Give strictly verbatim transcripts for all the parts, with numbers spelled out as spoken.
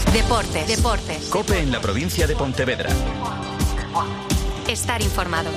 Deportes. Deportes. COPE en la provincia de Pontevedra. Estar informado.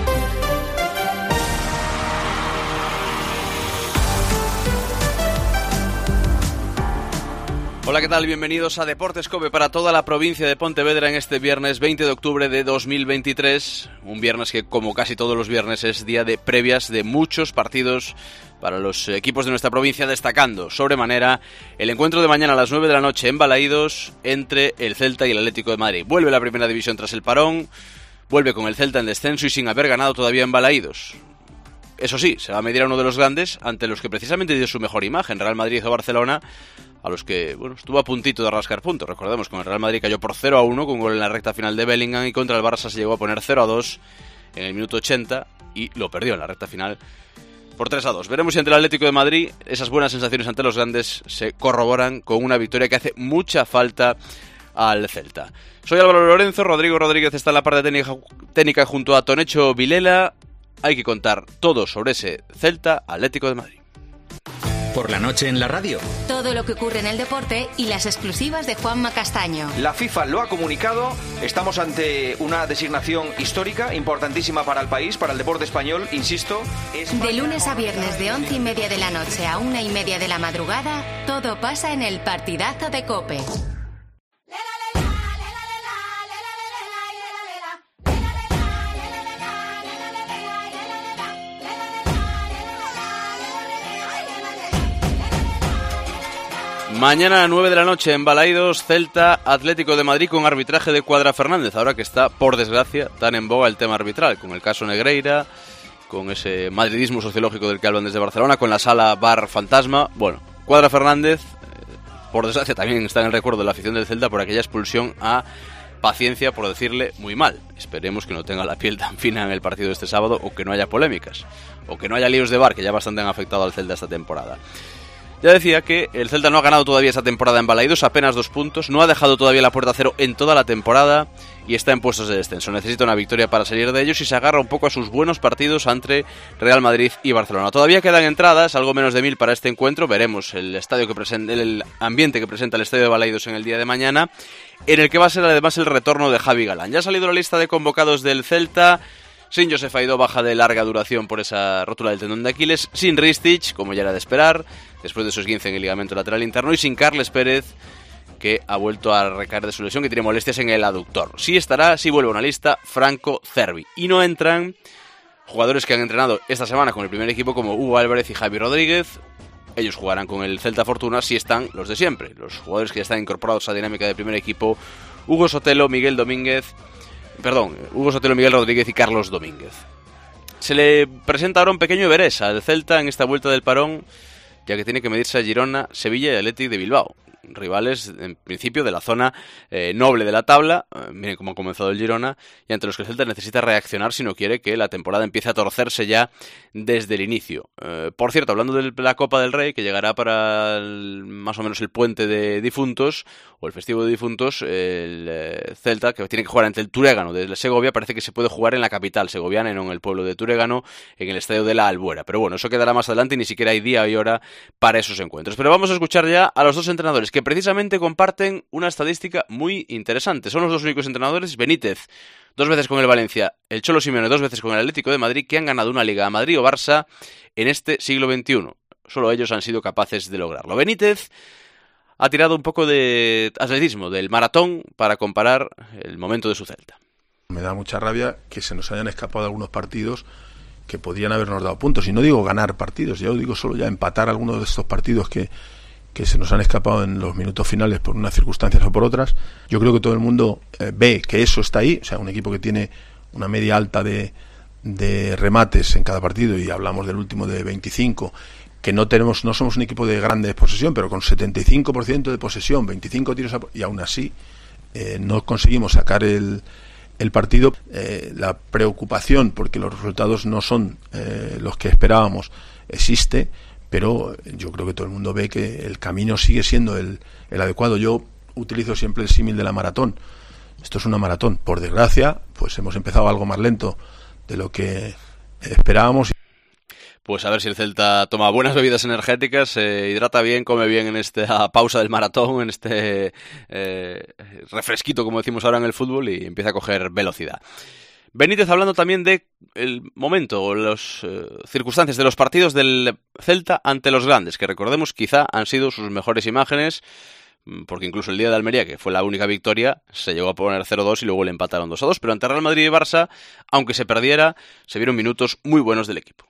Hola, ¿qué tal? Bienvenidos a Deportes COPE para toda la provincia de Pontevedra en este viernes veinte de octubre de dos mil veintitrés. Un viernes que, como casi todos los viernes, es día de previas de muchos partidos para los equipos de nuestra provincia, destacando sobremanera el encuentro de mañana a las nueve de la noche en Balaídos entre el Celta y el Atlético de Madrid. Vuelve la primera división tras el parón, vuelve con el Celta en descenso y sin haber ganado todavía en Balaídos. Eso sí, se va a medir a uno de los grandes ante los que precisamente dio su mejor imagen, Real Madrid o Barcelona, a los que, bueno, estuvo a puntito de rascar puntos. Recordemos que el Real Madrid cayó por cero a uno con un gol en la recta final de Bellingham, y contra el Barça se llegó a poner cero a dos en el minuto ochenta y lo perdió en la recta final por tres a dos. Veremos si ante el Atlético de Madrid esas buenas sensaciones ante los grandes se corroboran con una victoria que hace mucha falta al Celta. Soy Álvaro Lorenzo, Rodrigo Rodríguez está en la parte técnica, técnica junto a Tonecho Vilela. Hay que contar todo sobre ese Celta Atlético de Madrid. Por la noche en la radio. Todo lo que ocurre en el deporte y las exclusivas de Juanma Castaño. La FIFA lo ha comunicado, estamos ante una designación histórica, importantísima para el país, para el deporte español, insisto. España... De lunes a viernes de once y media de la noche a una y media de la madrugada, todo pasa en el partidazo de COPE. Mañana a nueve de la noche en Balaídos, Celta Atlético de Madrid con arbitraje de Cuadra Fernández, ahora que está, por desgracia, tan en boga el tema arbitral, con el caso Negreira, con ese madridismo sociológico del que hablan desde Barcelona, con la sala bar fantasma. Bueno, Cuadra Fernández, eh, por desgracia, también está en el recuerdo de la afición del Celta por aquella expulsión a Paciencia, por decirle muy mal. Esperemos que no tenga la piel tan fina en el partido de este sábado, o que no haya polémicas, o que no haya líos de bar, que ya bastante han afectado al Celta esta temporada. Ya decía que el Celta no ha ganado todavía esta temporada en Balaídos, apenas dos puntos, no ha dejado todavía la puerta a cero en toda la temporada y está en puestos de descenso. Necesita una victoria para salir de ellos y se agarra un poco a sus buenos partidos ante Real Madrid y Barcelona. Todavía quedan entradas, algo menos de mil para este encuentro. Veremos el estadio que presenta, el ambiente que presenta el estadio de Balaídos en el día de mañana, en el que va a ser además el retorno de Javi Galán. Ya ha salido la lista de convocados del Celta. Sin Josef Aidó, baja de larga duración por esa rótula del tendón de Aquiles. Sin Ristich, como ya era de esperar, después de su esguince en el ligamento lateral interno. Y sin Carles Pérez, que ha vuelto a recaer de su lesión, que tiene molestias en el aductor. Sí estará, sí vuelve a una lista, Franco Cervi. Y no entran jugadores que han entrenado esta semana con el primer equipo, como Hugo Álvarez y Javi Rodríguez. Ellos jugarán con el Celta Fortuna, si están los de siempre. Los jugadores que ya están incorporados a la dinámica del primer equipo: Hugo Sotelo, Miguel Domínguez... Perdón, Hugo Sotelo, Miguel Rodríguez y Carlos Domínguez. Se le presenta ahora un pequeño Everest al Celta en esta vuelta del parón, ya que tiene que medirse a Girona, Sevilla y Athletic de Bilbao. Rivales, en principio, de la zona eh, noble de la tabla. Eh, miren cómo ha comenzado el Girona, y ante los que el Celta necesita reaccionar si no quiere que la temporada empiece a torcerse ya desde el inicio. Eh, por cierto, hablando de la Copa del Rey, que llegará para el, más o menos el puente de difuntos, o el festivo de difuntos, el eh, Celta, que tiene que jugar ante el Turégano de Segovia, parece que se puede jugar en la capital segoviana y no en el pueblo de Turégano, en el estadio de la Albuera. Pero bueno, eso quedará más adelante y ni siquiera hay día y hora para esos encuentros. Pero vamos a escuchar ya a los dos entrenadores que precisamente comparten una estadística muy interesante. Son los dos únicos entrenadores, Benítez dos veces con el Valencia, el Cholo Simeone dos veces con el Atlético de Madrid, que han ganado una liga a Madrid o Barça en este siglo veintiuno. Solo ellos han sido capaces de lograrlo. Benítez ha tirado un poco de atletismo, del maratón, para comparar el momento de su Celta. Me da mucha rabia que se nos hayan escapado algunos partidos que podrían habernos dado puntos. Y no digo ganar partidos, yo digo solo ya empatar algunos de estos partidos que, que se nos han escapado en los minutos finales por unas circunstancias o por otras. Yo creo que todo el mundo eh, ve que eso está ahí. O sea, un equipo que tiene una media alta de, de remates en cada partido, y hablamos del último de veinticinco, que no tenemos, no somos un equipo de grande posesión, pero con setenta y cinco por ciento de posesión, veinticinco tiros a, y aún así eh, no conseguimos sacar el, el partido. Eh, la preocupación, porque los resultados no son eh, los que esperábamos, existe, pero yo creo que todo el mundo ve que el camino sigue siendo el, el adecuado. Yo utilizo siempre el símil de la maratón. Esto es una maratón. Por desgracia, pues hemos empezado algo más lento de lo que esperábamos. Pues a ver si el Celta toma buenas bebidas energéticas, se eh, hidrata bien, come bien en esta pausa del maratón, en este eh, refresquito, como decimos ahora en el fútbol, y empieza a coger velocidad. Benítez hablando también de el momento o las eh, circunstancias de los partidos del Celta ante los grandes, que recordemos quizá han sido sus mejores imágenes, porque incluso el día de Almería, que fue la única victoria, se llegó a poner cero dos y luego le empataron dos a dos, pero ante Real Madrid y Barça, aunque se perdiera, se vieron minutos muy buenos del equipo.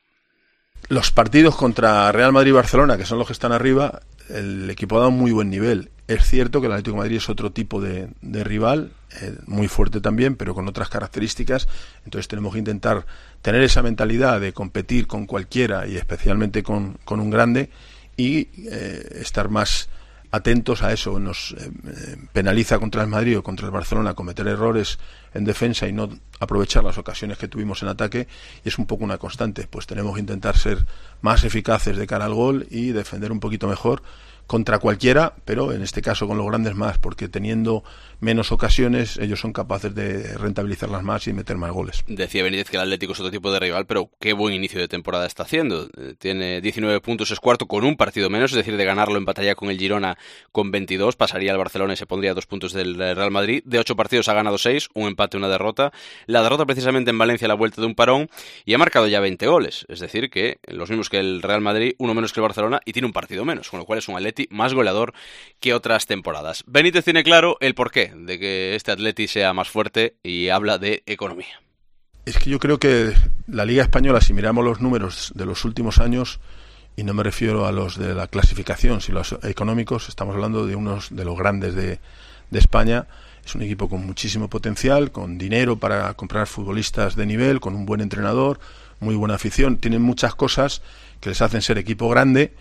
Los partidos contra Real Madrid y Barcelona, que son los que están arriba, el equipo ha dado un muy buen nivel. Es cierto que el Atlético de Madrid es otro tipo de, de rival, eh, muy fuerte también, pero con otras características. Entonces tenemos que intentar tener esa mentalidad de competir con cualquiera y especialmente con, con un grande y eh, estar más atentos a eso. Nos eh, penaliza contra el Madrid o contra el Barcelona cometer errores en defensa y no aprovechar las ocasiones que tuvimos en ataque, y es un poco una constante. Pues tenemos que intentar ser más eficaces de cara al gol y defender un poquito mejor contra cualquiera, pero en este caso con los grandes más, porque teniendo menos ocasiones ellos son capaces de rentabilizarlas más y meter más goles. Decía Benítez que el Atlético es otro tipo de rival, pero qué buen inicio de temporada está haciendo. Tiene diecinueve puntos, es cuarto con un partido menos, es decir, de ganarlo empataría con el Girona con veintidós, pasaría al Barcelona y se pondría dos puntos del Real Madrid. De ocho partidos ha ganado seis, un empate, una derrota. La derrota precisamente en Valencia a la vuelta de un parón, y ha marcado ya veinte goles, es decir, que los mismos que el Real Madrid, uno menos que el Barcelona, y tiene un partido menos, con lo cual es un Atleti más goleador que otras temporadas. Benítez tiene claro el porqué de que este Atleti sea más fuerte y habla de economía. Es que yo creo que la Liga Española, si miramos los números de los últimos años, y no me refiero a los de la clasificación, sino a los económicos, estamos hablando de unos de los grandes de, de España. Es un equipo con muchísimo potencial, con dinero para comprar futbolistas de nivel, con un buen entrenador, muy buena afición. Tienen muchas cosas que les hacen ser equipo grande,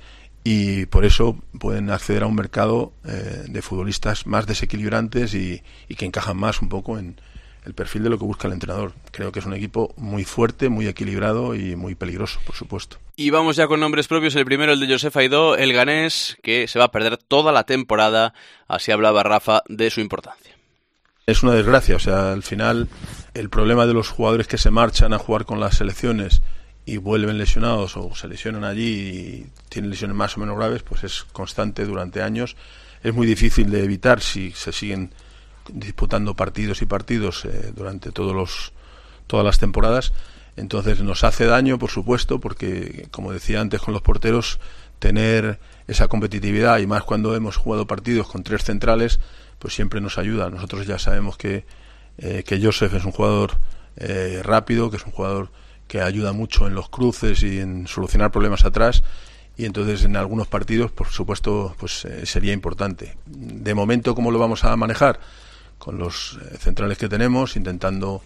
y por eso pueden acceder a un mercado eh, de futbolistas más desequilibrantes y, y que encajan más un poco en el perfil de lo que busca el entrenador. Creo que es un equipo muy fuerte, muy equilibrado y muy peligroso, por supuesto. Y vamos ya con nombres propios. El primero, el de Josep Aidó, el ganés, que se va a perder toda la temporada. Así hablaba Rafa de su importancia. Es una desgracia, o sea, al final el problema de los jugadores que se marchan a jugar con las selecciones y vuelven lesionados o se lesionan allí y tienen lesiones más o menos graves, pues es constante durante años. Es muy difícil de evitar si se siguen disputando partidos y partidos eh, durante todos los todas las temporadas. Entonces nos hace daño, por supuesto, porque, como decía antes con los porteros, tener esa competitividad, y más cuando hemos jugado partidos con tres centrales, pues siempre nos ayuda. Nosotros ya sabemos que, eh, que Josep es un jugador eh, rápido, que es un jugador que ayuda mucho en los cruces y en solucionar problemas atrás, y entonces en algunos partidos, por supuesto, pues eh, sería importante. De momento, ¿cómo lo vamos a manejar? Con los eh, centrales que tenemos, intentando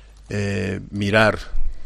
eh, mirar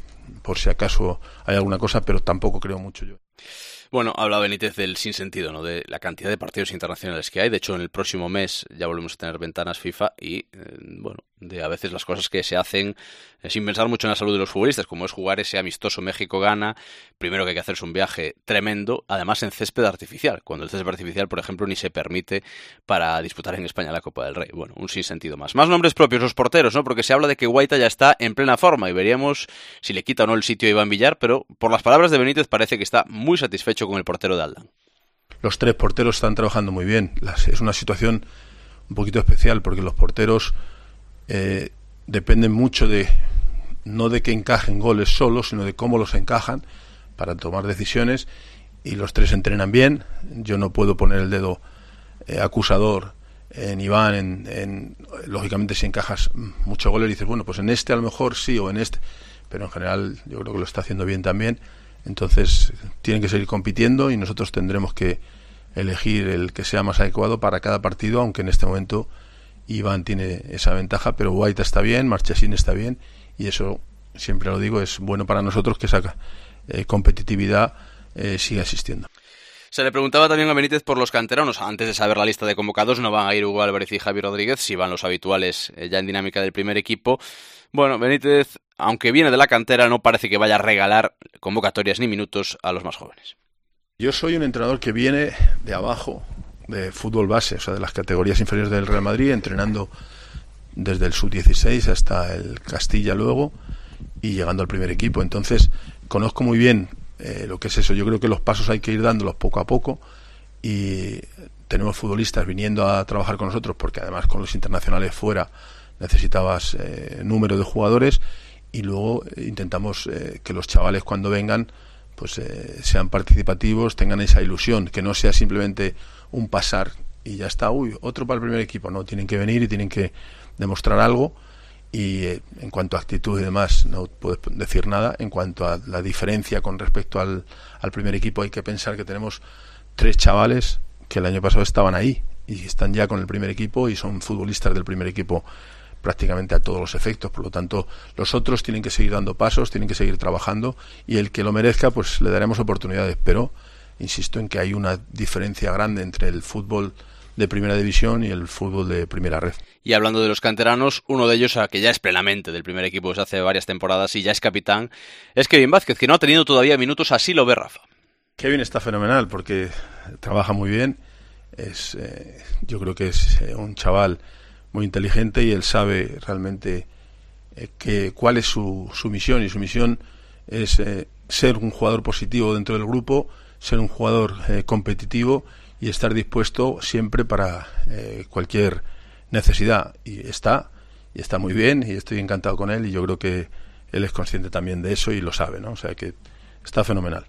por si acaso hay alguna cosa, pero tampoco creo mucho yo. Bueno, habla Benítez del sinsentido, ¿no?, de la cantidad de partidos internacionales que hay. De hecho, en el próximo mes ya volvemos a tener ventanas FIFA y, eh, bueno, de a veces las cosas que se hacen eh, sin pensar mucho en la salud de los futbolistas, como es jugar ese amistoso México-Ghana. Primero que hay que hacerse un viaje tremendo, además en césped artificial, cuando el césped artificial, por ejemplo, ni se permite para disputar en España la Copa del Rey. Bueno, un sinsentido más. Más nombres propios, los porteros, ¿no?, porque se habla de que Guaita ya está en plena forma y veríamos si le quita o no el sitio a Iván Villar, pero por las palabras de Benítez parece que está muy satisfecho con el portero de Aldán. Los tres porteros están trabajando muy bien. Es una situación un poquito especial porque los porteros eh, dependen mucho de, no de que encajen goles solos, sino de cómo los encajan para tomar decisiones, y los tres entrenan bien. Yo no puedo poner el dedo eh, acusador en Iván, en, en, lógicamente si encajas muchos goles dices, bueno, pues en este a lo mejor sí, o en este, pero en general yo creo que lo está haciendo bien también. Entonces tienen que seguir compitiendo y nosotros tendremos que elegir el que sea más adecuado para cada partido, aunque en este momento Iván tiene esa ventaja, pero Guaita está bien, Marchesín está bien, y eso, siempre lo digo, es bueno para nosotros, que esa eh, competitividad eh, siga existiendo. Se le preguntaba también a Benítez por los canteranos. Antes de saber la lista de convocados, no van a ir Hugo Álvarez y Javi Rodríguez, si van los habituales eh, ya en dinámica del primer equipo. Bueno, Benítez, aunque viene de la cantera, no parece que vaya a regalar convocatorias ni minutos a los más jóvenes. Yo soy un entrenador que viene de abajo, de fútbol base, o sea, de las categorías inferiores del Real Madrid, entrenando desde el sub dieciséis hasta el Castilla luego y llegando al primer equipo. Entonces, conozco muy bien eh, lo que es eso. Yo creo que los pasos hay que ir dándolos poco a poco, y tenemos futbolistas viniendo a trabajar con nosotros, porque además con los internacionales fuera necesitabas eh, número de jugadores, y luego intentamos eh, que los chavales cuando vengan pues eh, sean participativos, tengan esa ilusión, que no sea simplemente un pasar y ya está, uy, otro para el primer equipo. No, tienen que venir y tienen que demostrar algo. Y eh, en cuanto a actitud y demás no puedo decir nada. En cuanto a la diferencia con respecto al, al primer equipo, hay que pensar que tenemos tres chavales que el año pasado estaban ahí y están ya con el primer equipo y son futbolistas del primer equipo prácticamente a todos los efectos. Por lo tanto, los otros tienen que seguir dando pasos, tienen que seguir trabajando, y el que lo merezca pues le daremos oportunidades. Pero insisto en que hay una diferencia grande entre el fútbol de primera división y el fútbol de primera red. Y hablando de los canteranos, uno de ellos, que ya es plenamente del primer equipo desde hace varias temporadas y ya es capitán, es Kevin Vázquez, que no ha tenido todavía minutos. Así lo ve Rafa. Kevin está fenomenal porque trabaja muy bien. Es, eh, yo creo que es eh, un chaval muy inteligente, y él sabe realmente eh, que, cuál es su, su misión, y su misión es eh, ser un jugador positivo dentro del grupo, ser un jugador eh, competitivo y estar dispuesto siempre para eh, cualquier necesidad. Y está, y está muy bien, y estoy encantado con él, y yo creo que él es consciente también de eso y lo sabe, ¿no? O sea que está fenomenal.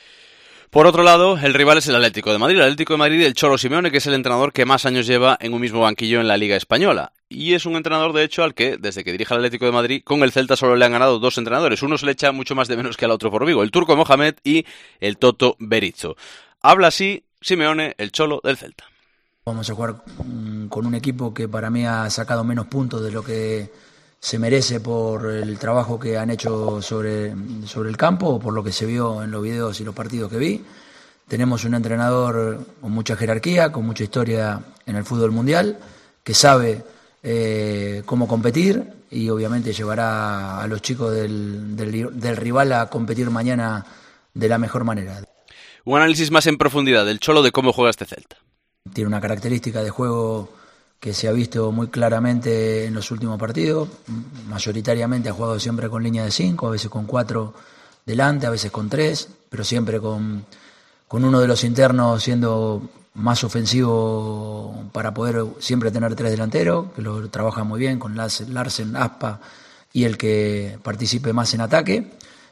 Por otro lado, el rival es el Atlético de Madrid. El Atlético de Madrid del Cholo Simeone, que es el entrenador que más años lleva en un mismo banquillo en la Liga Española. Y es un entrenador, de hecho, al que, desde que dirige el Atlético de Madrid, con el Celta solo le han ganado dos entrenadores. Uno se le echa mucho más de menos que al otro por Vigo, el turco Mohamed y el Toto Berizzo. Habla así Simeone, el Cholo del Celta. Vamos a jugar con un equipo que para mí ha sacado menos puntos de lo que se merece por el trabajo que han hecho sobre, sobre el campo, o por lo que se vio en los videos y los partidos que vi. Tenemos un entrenador con mucha jerarquía, con mucha historia en el fútbol mundial, que sabe eh, cómo competir, y obviamente llevará a los chicos del, del, del rival a competir mañana de la mejor manera. Un análisis más en profundidad del Cholo de cómo juega este Celta. Tiene una característica de juego que se ha visto muy claramente en los últimos partidos. Mayoritariamente ha jugado siempre con línea de cinco, a veces con cuatro delante, a veces con tres, pero siempre con, con uno de los internos siendo más ofensivo para poder siempre tener tres delanteros, que lo trabaja muy bien con Larsen, Aspa y el que participe más en ataque.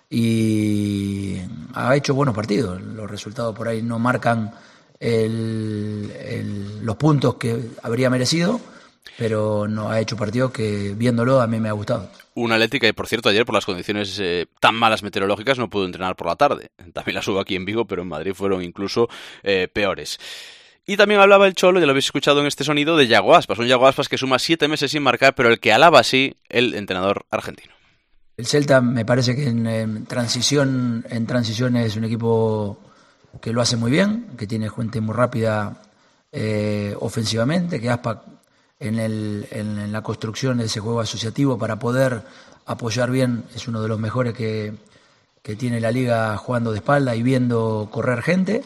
Y ha hecho buenos partidos. Los resultados por ahí no marcan el, el, los puntos que habría merecido, pero no ha hecho partidos que, viéndolo, a mí me ha gustado. Una Atlética, y por cierto, ayer por las condiciones eh, tan malas meteorológicas no pudo entrenar por la tarde. También las hubo aquí en Vigo, pero en Madrid fueron incluso eh, peores. Y también hablaba el Cholo, ya lo habéis escuchado en este sonido, de Yago Aspas. Un Yago Aspas que suma siete meses sin marcar, pero el que alaba así el entrenador argentino. El Celta me parece que en, en transición en transición es un equipo que lo hace muy bien, que tiene gente muy rápida eh, ofensivamente, que Aspa en, el, en, en la construcción de ese juego asociativo para poder apoyar bien es uno de los mejores que, que tiene la liga, jugando de espalda y viendo correr gente,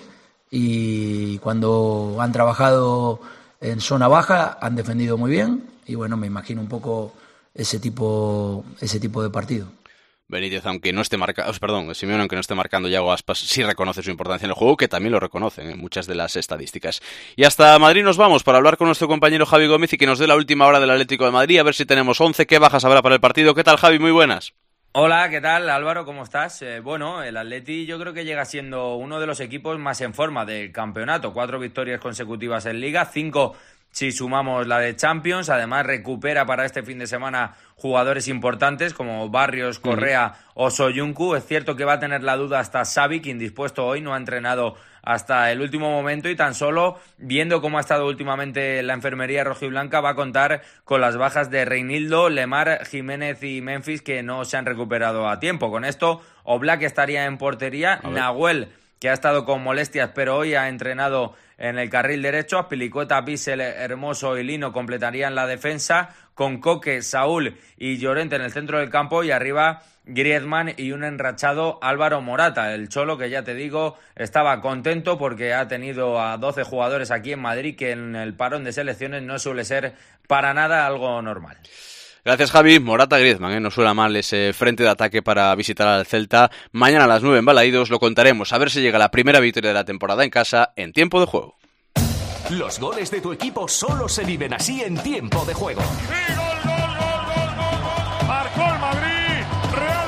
y cuando han trabajado en zona baja han defendido muy bien, y bueno, me imagino un poco ese tipo ese tipo de partido. Benítez, aunque no esté marcando, perdón, Simeone, aunque no esté marcando Yago Aspas, sí reconoce su importancia en el juego, que también lo reconocen en muchas de las estadísticas. Y hasta Madrid nos vamos para hablar con nuestro compañero Javi Gómez y que nos dé la última hora del Atlético de Madrid, a ver si tenemos once, qué bajas habrá para el partido. ¿Qué tal, Javi? Muy buenas. Hola, ¿qué tal, Álvaro? ¿Cómo estás? Eh, bueno, el Atleti yo creo que llega siendo uno de los equipos más en forma del campeonato. Cuatro victorias consecutivas en Liga, cinco si sumamos la de Champions. Además recupera para este fin de semana jugadores importantes como Barrios, Correa uh-huh. o Soyuncu. Es cierto que va a tener la duda hasta Xavi, que indispuesto hoy, no ha entrenado hasta el último momento, y tan solo viendo cómo ha estado últimamente la enfermería rojiblanca va a contar con las bajas de Reinildo, Lemar, Jiménez y Memphis, que no se han recuperado a tiempo. Con esto Oblak estaría en portería, Nahuel, que ha estado con molestias pero hoy ha entrenado en el carril derecho, Azpilicueta, Bissell, Hermoso y Lino completarían la defensa, con Coque, Saúl y Llorente en el centro del campo, y arriba Griezmann y un enrachado Álvaro Morata. El Cholo, que ya te digo, estaba contento porque ha tenido a doce jugadores aquí en Madrid, que en el parón de selecciones no suele ser para nada algo normal. Gracias, Javi. Morata, Griezmann, ¿eh? No suena mal ese frente de ataque para visitar al Celta. Mañana a las nueve en Balaídos lo contaremos. A ver si llega la primera victoria de la temporada en casa en tiempo de juego. Los goles de tu equipo solo se viven así en tiempo de juego. ¡Sí, gol, gol, gol, gol, gol, gol! Marcó el Madrid. Real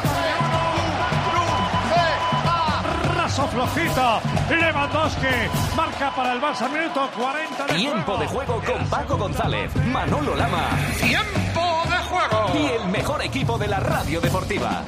Madrid uno. Raso flojito. Lewandowski marca para el Barça, minuto cuarenta de Tiempo juego. de juego con Paco González, Manolo Lama. ¡Tiempo de juego! Y el mejor equipo de la radio deportiva.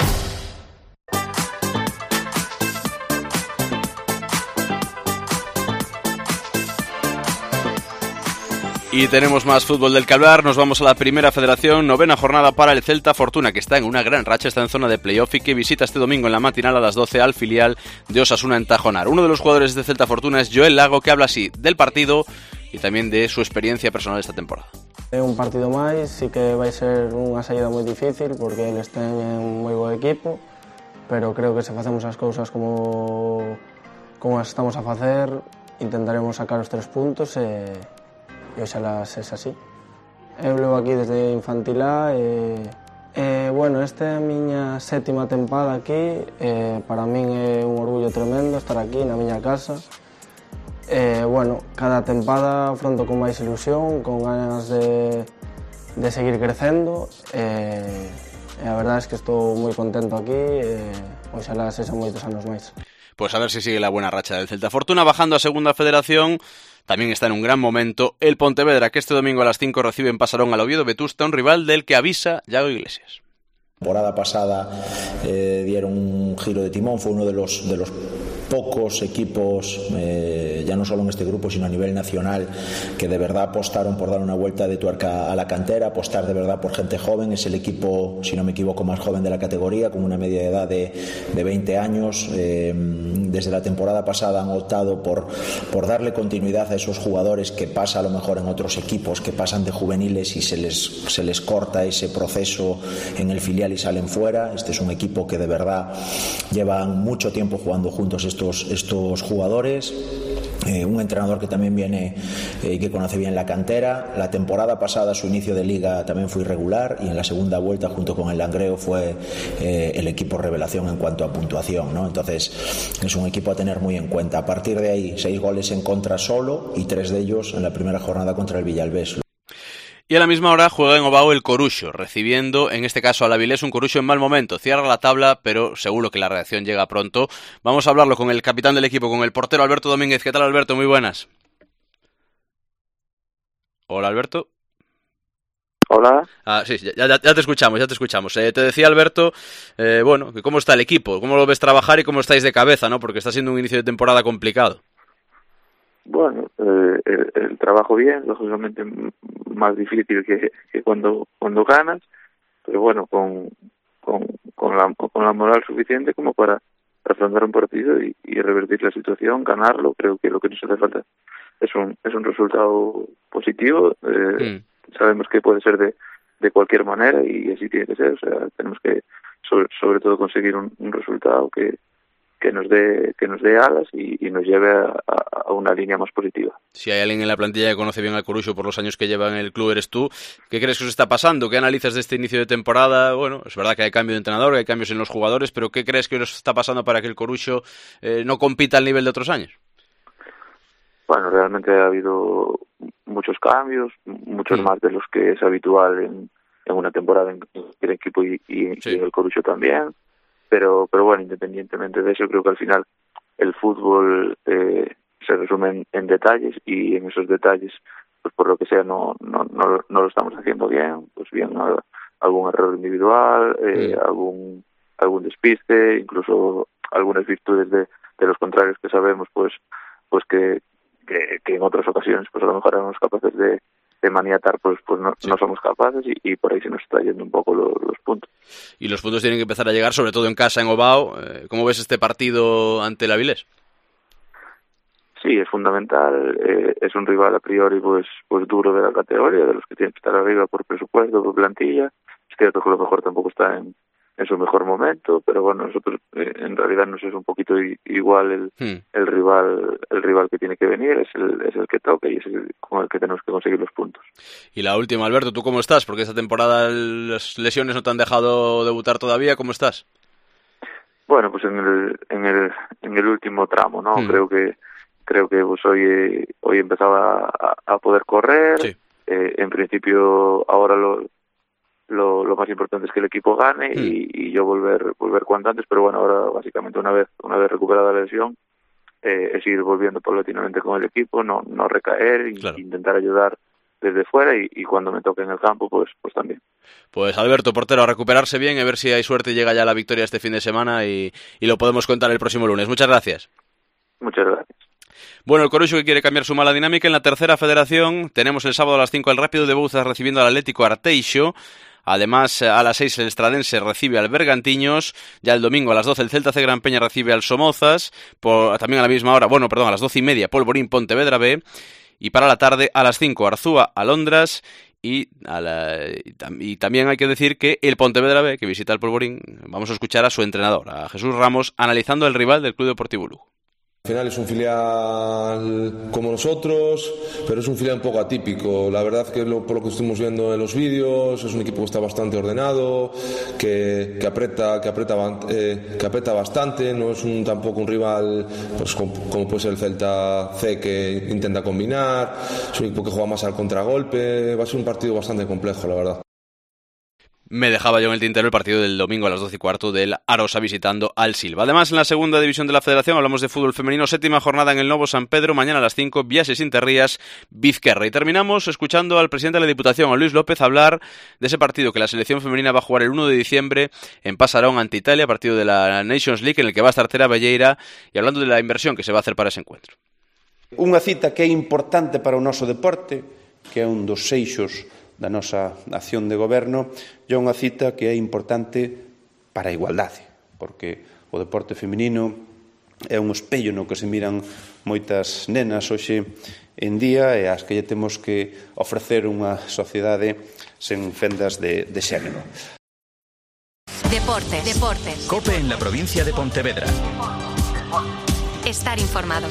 Y tenemos más fútbol del que hablar. Nos vamos a la primera federación. Novena jornada para el Celta Fortuna, que está en una gran racha, está en zona de playoff y que visita este domingo en la matinal a las doce al filial de Osasuna en Tajonar. Uno de los jugadores de Celta Fortuna es Joel Lago, que habla así del partido y también de su experiencia personal esta temporada. É un partido máis, sí que vai ser unha saída moi difícil porque eles teñen un moi bo equipo, pero creo que se facemos as cousas como, como as estamos a facer, intentaremos sacar os tres puntos e, e oxalá es así. Eu levo aquí desde infantil A e, e bueno, esta é a miña sétima tempada aquí, e para min é un orgullo tremendo estar aquí na miña casa. Eh, bueno, cada tempada afronto con máis ilusión, con ganas de, de seguir crecendo eh, e a verdade é que estou moi contento aquí e eh, oxalá sexan moitos anos máis. Pues a ver si sigue la buena racha del Celta Fortuna. Bajando a segunda federación, también está en un gran momento el Pontevedra, que este domingo a las cinco recibe en Pasarón al Oviedo Vetusta, un rival del que avisa Yago Iglesias. La temporada pasada eh, dieron un giro de timón, fue uno de los, de los pocos equipos, eh, ya no solo en este grupo, sino a nivel nacional, que de verdad apostaron por dar una vuelta de tuerca a la cantera, apostar de verdad por gente joven. Es el equipo, si no me equivoco, más joven de la categoría, con una media de edad de, de veinte años. Eh, desde la temporada pasada han optado por, por darle continuidad a esos jugadores que pasa a lo mejor en otros equipos, que pasan de juveniles y se les, se les corta ese proceso en el filial y salen fuera. Este es un equipo que de verdad llevan mucho tiempo jugando juntos estos, estos jugadores. Eh, un entrenador que también viene y eh, que conoce bien la cantera. La temporada pasada su inicio de liga también fue irregular y en la segunda vuelta junto con el Langreo fue eh, el equipo revelación en cuanto a puntuación, ¿no? Entonces es un equipo a tener muy en cuenta. A partir de ahí, seis goles en contra solo y tres de ellos en la primera jornada contra el Villalbés. Y a la misma hora juega en Ovao el Coruxo, recibiendo en este caso al Avilés, un Coruxo en mal momento. Cierra la tabla, pero seguro que la reacción llega pronto. Vamos a hablarlo con el capitán del equipo, con el portero Alberto Domínguez. ¿Qué tal, Alberto? Muy buenas. Hola, Alberto. Hola. Ah, sí, ya, ya, ya te escuchamos, ya te escuchamos. Eh, te decía, Alberto, eh, bueno, ¿cómo está el equipo? ¿Cómo lo ves trabajar y cómo estáis de cabeza, no? Porque está siendo un inicio de temporada complicado. Bueno, eh, el, el trabajo bien, lógicamente más difícil que, que cuando cuando ganas, pero bueno, con con con la con la moral suficiente como para afrontar un partido y, y revertir la situación, ganarlo. Creo que lo que nos hace falta es un es un resultado positivo. Eh, mm. Sabemos que puede ser de de cualquier manera y así tiene que ser. O sea, tenemos que sobre, sobre todo conseguir un, un resultado que que nos dé que nos dé alas y, y nos lleve a, a una línea más positiva. Si hay alguien en la plantilla que conoce bien al Coruxo por los años que lleva en el club, eres tú. ¿Qué crees que os está pasando? ¿Qué analizas de este inicio de temporada? Bueno, es verdad que hay cambio de entrenador, que hay cambios en los jugadores, pero ¿qué crees que os está pasando para que el Coruxo eh, no compita al nivel de otros años? Bueno, realmente ha habido muchos cambios, muchos sí. más de los que es habitual en, en una temporada en el equipo y, y, sí. y en el Coruxo también. Pero, pero bueno, independientemente de eso, creo que al final el fútbol eh, se resume en, en detalles y en esos detalles, pues por lo que sea, no no no, no lo estamos haciendo bien. Pues bien, algún error individual, eh, sí. algún algún despiste, incluso algunas virtudes de, de los contrarios que sabemos, pues pues que, que, que en otras ocasiones, pues a lo mejor éramos capaces de de maniatar, pues pues no, sí. no somos capaces y, y por ahí se nos está yendo un poco lo, los puntos. Y los puntos tienen que empezar a llegar, sobre todo en casa, en Ovao. ¿Cómo ves este partido ante el Avilés? Sí, es fundamental. Eh, es un rival a priori pues pues duro de la categoría, de los que tienen que estar arriba por presupuesto, por plantilla. Es cierto que lo mejor tampoco está en, en su mejor momento, pero bueno, nosotros eh, en realidad nos es un poquito i- igual el, Hmm. el rival el rival que tiene que venir, es el, es el que toca y es el con el que tenemos que conseguir los puntos. Y la última, Alberto, ¿tú cómo estás? Porque esta temporada las lesiones no te han dejado debutar todavía, ¿cómo estás? Bueno, pues en el en el en el último tramo, ¿no? Hmm. Creo que creo que pues hoy eh, hoy empezaba a, a poder correr. Sí. Eh, en principio ahora lo Lo, lo más importante es que el equipo gane Mm. y, y yo volver volver cuanto antes, pero bueno, ahora básicamente una vez una vez recuperada la lesión eh, es ir volviendo paulatinamente con el equipo, no no recaer y Claro. intentar ayudar desde fuera y, y cuando me toque en el campo pues pues también. Pues Alberto, portero, a recuperarse bien, a ver si hay suerte y llega ya la victoria este fin de semana y, y lo podemos contar el próximo lunes. Muchas gracias. Muchas gracias. Bueno, el Coruxo que quiere cambiar su mala dinámica. En la tercera federación tenemos el sábado a las cinco el Rápido de Bouzas recibiendo al Atlético Arteixo. Además, a las seis el Estradense recibe al Bergantiños. Ya el domingo a las doce el Celta C Gran Peña recibe al Somozas. Por, también a la misma hora, bueno, perdón, a las doce y media Polvorín Pontevedra B. Y para la tarde a las cinco Arzúa Alondras. Y, a la, y, tam, y también hay que decir que el Pontevedra B, que visita el Polvorín, vamos a escuchar a su entrenador, a Jesús Ramos, analizando el rival del Club Deportivo Lugo. Al final es un filial como nosotros, pero es un filial un poco atípico. La verdad que lo, por lo que estuvimos viendo en los vídeos, es un equipo que está bastante ordenado, que, que, aprieta, que, aprieta, eh, que aprieta bastante. No es un, tampoco un rival pues, como, como puede ser el Celta C, que intenta combinar. Es un equipo que juega más al contragolpe. Va a ser un partido bastante complejo, la verdad. Me dejaba yo en el tintero el partido del domingo a las doce y cuarto del Arosa visitando al Silva. Además, en la segunda división de la Federación hablamos de fútbol femenino, séptima jornada en el Novo San Pedro, mañana a las cinco, Viases Interrías, Vizquerra. Y terminamos escuchando al presidente de la Diputación, a Luis López, hablar de ese partido que la selección femenina va a jugar el uno de diciembre en Pasarón ante Italia, partido de la Nations League en el que va a estar Tera Belleira, y hablando de la inversión que se va a hacer para ese encuentro. Unha cita que é importante para o noso deporte, que é un dos eixos da nosa acción de goberno, e é unha cita que é importante para a igualdade, porque o deporte feminino é un espello no que se miran moitas nenas hoxe en día e ás que lle temos que ofrecer unha sociedade sen fendas de, de xénero. Deportes. Deportes. COPE en la provincia de Pontevedra. Estar informado.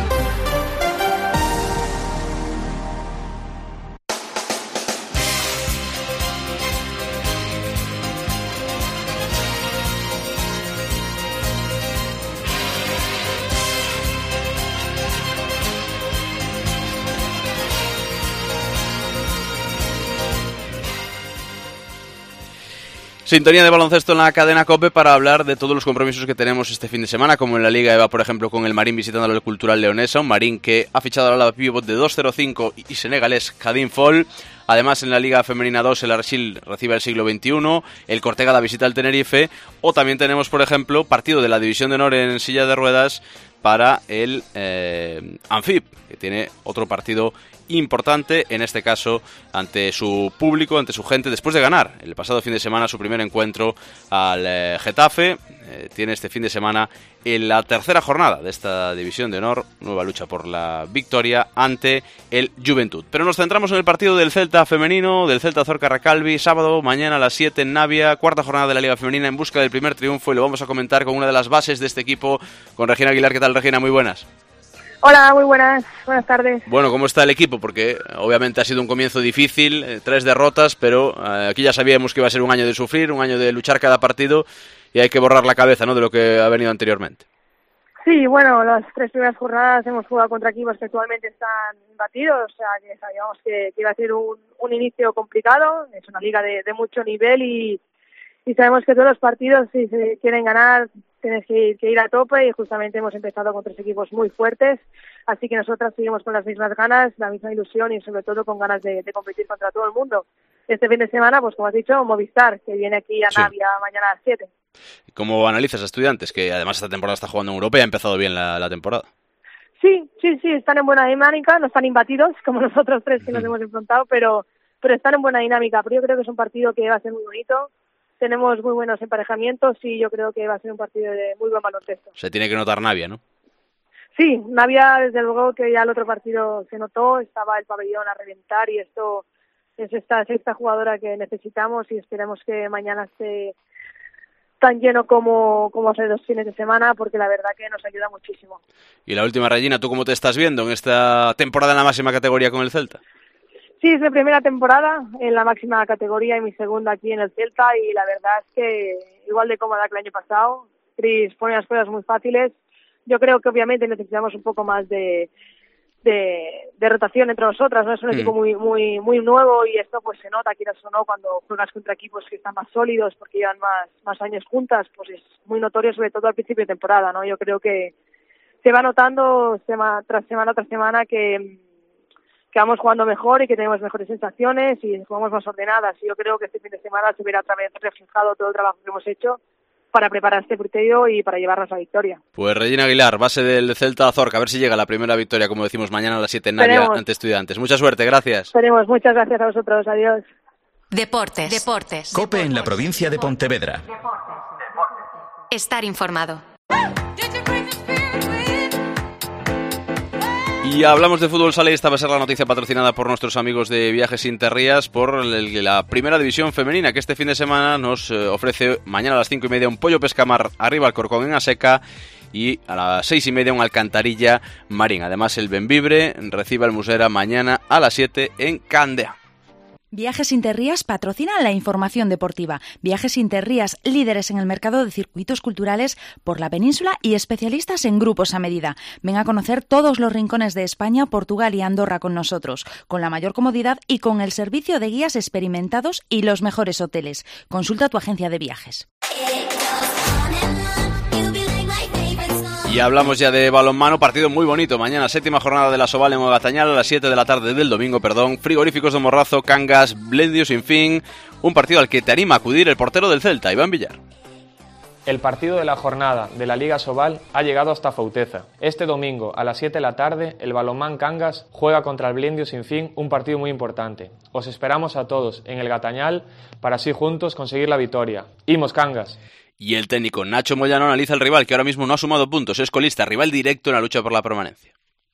Sintonía de baloncesto en la cadena COPE para hablar de todos los compromisos que tenemos este fin de semana, como en la Liga EVA, por ejemplo, con el Marín visitando al Cultural Leonesa, un Marín que ha fichado a la pívot de dos cero cinco y senegalés Kadin Fall. Además, en la Liga Femenina dos, el Arxil recibe el Siglo veintiuno, el Cortegada visita al Tenerife, o también tenemos, por ejemplo, partido de la División de Honor en silla de ruedas para el eh, Anfib, que tiene otro partido importante, en este caso ante su público, ante su gente, después de ganar el pasado fin de semana su primer encuentro al eh, Getafe. Eh, tiene este fin de semana en la tercera jornada de esta División de Honor, nueva lucha por la victoria ante el Juventud. Pero nos centramos en el partido del Celta femenino, del Celta Zorca Recalvi, sábado, mañana a las siete en Navia, cuarta jornada de la Liga Femenina en busca del primer triunfo, y lo vamos a comentar con una de las bases de este equipo, con Regina Aguilar. ¿Qué tal, Regina? Muy buenas. Hola, muy buenas, buenas tardes. Bueno, ¿cómo está el equipo? Porque obviamente ha sido un comienzo difícil, eh, tres derrotas, pero eh, aquí ya sabíamos que iba a ser un año de sufrir, un año de luchar cada partido, y hay que borrar la cabeza, ¿no?, de lo que ha venido anteriormente. Sí, bueno, las tres primeras jornadas hemos jugado contra equipos que actualmente están batidos, o sea, que sabíamos que, que iba a ser un, un inicio complicado, es una liga de, de mucho nivel y, y sabemos que todos los partidos, si se quieren ganar, tienes que ir, que ir a tope, y justamente hemos empezado con tres equipos muy fuertes, así que nosotras seguimos con las mismas ganas, la misma ilusión y sobre todo con ganas de, de competir contra todo el mundo. Este fin de semana, pues como has dicho, Movistar, que viene aquí a Navia sí. mañana a las siete. ¿Cómo analizas a Estudiantes, que además esta temporada está jugando en Europa y ha empezado bien la, la temporada? Sí, sí, sí, están en buena dinámica, no están imbatidos como nosotros tres que nos hemos enfrentado, pero, pero están en buena dinámica, pero yo creo que es un partido que va a ser muy bonito. Tenemos muy buenos emparejamientos y yo creo que va a ser un partido de muy buen baloncesto. Se tiene que notar Navia, ¿no? Sí, Navia, desde luego que ya el otro partido se notó, estaba el pabellón a reventar y esto es esta sexta jugadora que necesitamos y esperemos que mañana esté tan lleno como, como hace dos fines de semana, porque la verdad que nos ayuda muchísimo. Y la última, Regina, ¿tú cómo te estás viendo en esta temporada en la máxima categoría con el Celta? Sí, es mi primera temporada en la máxima categoría y mi segunda aquí en el Celta, y la verdad es que igual de cómoda que el año pasado. Chris pone las cosas muy fáciles. Yo creo que obviamente necesitamos un poco más de, de, de rotación entre nosotras, ¿no? Es un mm. equipo muy muy muy nuevo y esto pues se nota, quieras o no, cuando juegas contra equipos que están más sólidos porque llevan más, más años juntas, pues es muy notorio, sobre todo al principio de temporada, ¿no? Yo creo que se va notando semana tras semana tras semana que que vamos jugando mejor y que tenemos mejores sensaciones y jugamos más ordenadas. Y yo creo que este fin de semana se verá otra vez reflejado todo el trabajo que hemos hecho para preparar este partido y para llevarnos a la victoria. Pues Regina Aguilar, base del Celta Azorca, a ver si llega la primera victoria, como decimos, mañana a las siete en Navia ante Estudiantes. Mucha suerte, gracias. Esperemos, muchas gracias a vosotros, adiós. Deportes. Deportes. COPE en la provincia de Pontevedra. Estar informado. Y hablamos de fútbol sala y esta va a ser la noticia patrocinada por nuestros amigos de Viajes Interrías por el, la primera división femenina, que este fin de semana nos eh, ofrece mañana a las cinco y media un pollo pescamar arriba al Corcón en Aseca y a las seis y media un Alcantarilla Marín. Además el Benvibre recibe al Musera mañana a las siete en Candea. Viajes Interrías patrocinan la información deportiva. Viajes Interrías, líderes en el mercado de circuitos culturales por la península y especialistas en grupos a medida. Ven a conocer todos los rincones de España, Portugal y Andorra con nosotros, con la mayor comodidad y con el servicio de guías experimentados y los mejores hoteles. Consulta tu agencia de viajes. Y hablamos ya de balonmano, partido muy bonito. Mañana, séptima jornada de la Soval en Ogatañal a las siete de la tarde del domingo, perdón. Frigoríficos de Morrazo, Cangas, Blendio sin fin. Un partido al que te anima a acudir el portero del Celta, Iván Villar. El partido de la jornada de la Liga Sobal ha llegado hasta Fauteza. Este domingo, a las siete de la tarde, el balonmán Cangas juega contra el Blendio sin fin, un partido muy importante. Os esperamos a todos en el Gatañal para así juntos conseguir la victoria. ¡Imos, Cangas! Y el técnico Nacho Moyano analiza el rival, que ahora mismo no ha sumado puntos, es colista, rival directo en la lucha por la permanencia.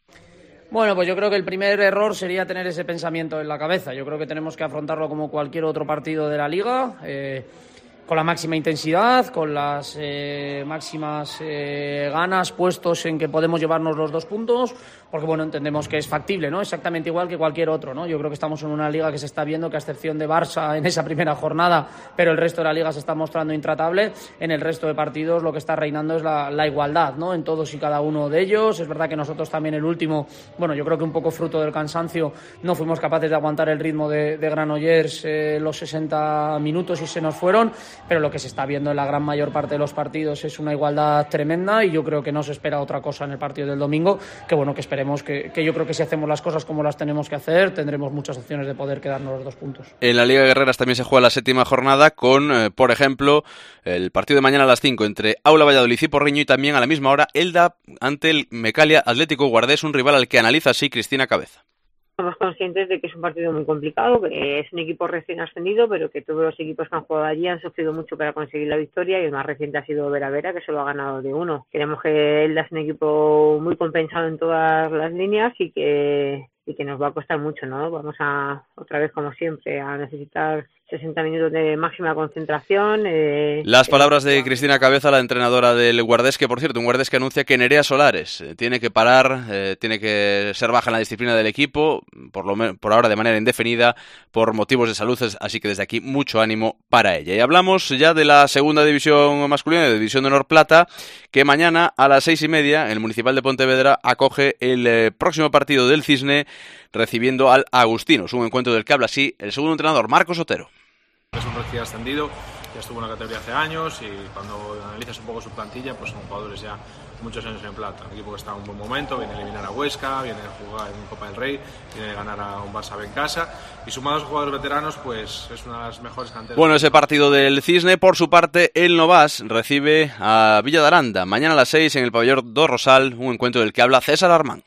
Bueno, pues yo creo que el primer error sería tener ese pensamiento en la cabeza. Yo creo que tenemos que afrontarlo como cualquier otro partido de la Liga, eh, con la máxima intensidad, con las eh, máximas eh, ganas puestos en que podemos llevarnos los dos puntos, porque bueno, entendemos que es factible, ¿no? Exactamente igual que cualquier otro, ¿no? Yo creo que estamos en una liga que se está viendo que a excepción de Barça en esa primera jornada, pero el resto de la liga se está mostrando intratable. En el resto de partidos lo que está reinando es la, la igualdad, ¿no? En todos y cada uno de ellos. Es verdad que nosotros también el último, bueno, yo creo que un poco fruto del cansancio, no fuimos capaces de aguantar el ritmo de, de Granollers eh, los sesenta minutos y se nos fueron. Pero lo que se está viendo en la gran mayor parte de los partidos es una igualdad tremenda y yo creo que no se espera otra cosa en el partido del domingo, que bueno, que esperemos que, que yo creo que si hacemos las cosas como las tenemos que hacer, tendremos muchas opciones de poder quedarnos los dos puntos. En la Liga de Guerreras también se juega la séptima jornada con, eh, por ejemplo, el partido de mañana a las cinco entre Aula Valladolid y Porriño y también a la misma hora Elda ante el Mecalia Atlético Guardés, un rival al que analiza así Cristina Cabeza. Somos conscientes de que es un partido muy complicado, que es un equipo recién ascendido, pero que todos los equipos que han jugado allí han sufrido mucho para conseguir la victoria y el más reciente ha sido Vera Vera, que solo ha ganado de uno. Queremos que Elda es un equipo muy compensado en todas las líneas y que, y que nos va a costar mucho, ¿no? Vamos a, otra vez como siempre, a necesitar sesenta minutos de máxima concentración. Eh, Las palabras de Cristina Cabeza, la entrenadora del Guardés, que por cierto, un Guardés que anuncia que Nerea Solares eh, tiene que parar, eh, tiene que ser baja en la disciplina del equipo, por, lo me- por ahora de manera indefinida, por motivos de salud, así que desde aquí mucho ánimo para ella. Y hablamos ya de la segunda división masculina, de División de Honor Plata, que mañana a las seis y media el Municipal de Pontevedra acoge el eh, próximo partido del Cisne, recibiendo al Agustinos, un encuentro del que habla así el segundo entrenador, Marcos Otero. Es un recién ascendido, ya estuvo en la categoría hace años y cuando analizas un poco su plantilla, pues son jugadores ya muchos años en plata. Un equipo que está en un buen momento, viene a eliminar a Huesca, viene a jugar en Copa del Rey, viene a ganar a un Barça en casa y sumados a jugadores veteranos, pues es una de las mejores canteras. Bueno, ese partido del Cisne, por su parte, el Novas recibe a Villa de Aranda mañana a las seis en el pabellón do Rosal, un encuentro del que habla César Armán.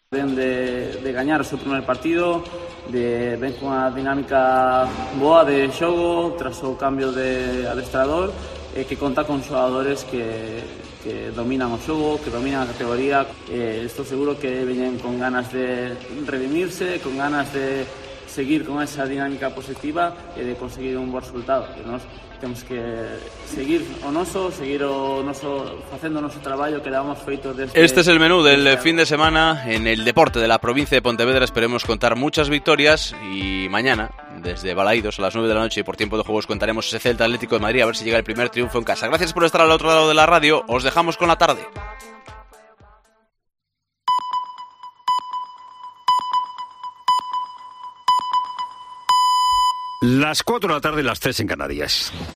De, de gañar o seu primer partido, de ven con a dinámica boa de xogo tras o cambio de adestrador e que conta con xogadores que, que dominan o xogo, que dominan a categoría. Eh, estou seguro que veñen con ganas de redimirse, con ganas de seguir con esa dinámica positiva e de conseguir un bo resultado. E nós temos que seguir o noso, seguir o noso, facendo o noso traballo que damos feito desde... Este es el menú del fin de semana en el deporte de la provincia de Pontevedra. Esperemos contar muchas victorias y mañana, desde Balaídos a las nueve de la noche y por tiempo de juegos, contaremos ese Celta Atlético de Madrid, a ver si llega el primer triunfo en casa. Gracias por estar al otro lado de la radio. Os dejamos con la tarde. Las cuatro de la tarde, las tres en Canarias.